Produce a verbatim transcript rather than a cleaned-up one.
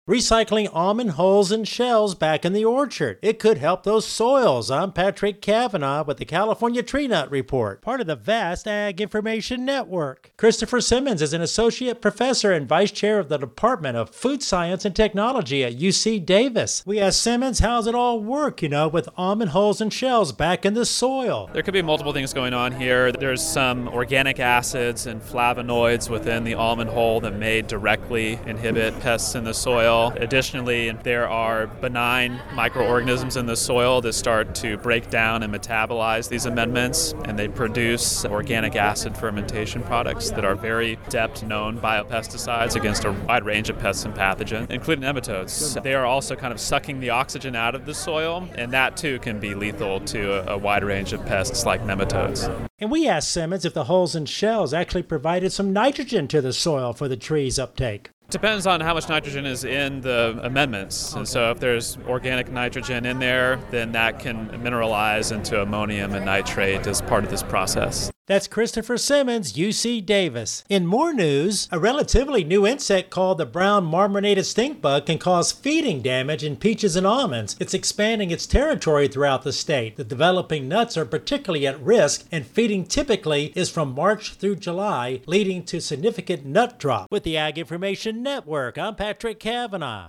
Recycling almond hulls and shells back in the orchard. It could help those soils. I'm Patrick Cavanaugh with the California Tree Nut Report, part of the vast Ag Information Network. Christopher Simmons is an associate professor and vice chair of the Department of Food Science and Technology at U C Davis. We asked Simmons, how's it all work, you know, with almond hulls and shells back in the soil? There could be multiple things going on here. There's some organic acids and flavonoids within the almond hull that may directly inhibit pests in the soil. Additionally, there are benign microorganisms in the soil that start to break down and metabolize these amendments, and they produce organic acid fermentation products that are very depth-known biopesticides against a wide range of pests and pathogens, including nematodes. They are also kind of sucking the oxygen out of the soil, and that too can be lethal to a, a wide range of pests like nematodes. And we asked Simmons if the hulls and shells actually provided some nitrogen to the soil for the tree's uptake. Depends on how much nitrogen is in the amendments. Okay. And so if there's organic nitrogen in there, then that can mineralize into ammonium and nitrate as part of this process. That's Christopher Simmons, U C Davis. In more news, a relatively new insect called the brown marmorated stink bug can cause feeding damage in peaches and almonds. It's expanding its territory throughout the state. The developing nuts are particularly at risk, and feeding typically is from March through July, leading to significant nut drop. With the Ag Information Network, I'm Patrick Cavanaugh.